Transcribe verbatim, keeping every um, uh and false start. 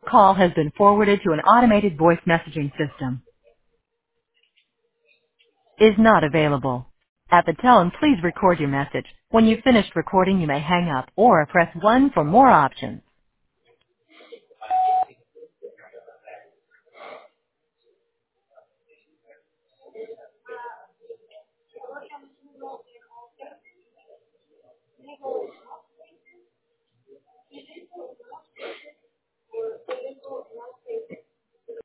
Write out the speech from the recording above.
call has been forwarded to an automated voice messaging system. Is not available. At the tone, please record your message. When you've finished recording, you may hang up or press one for more options.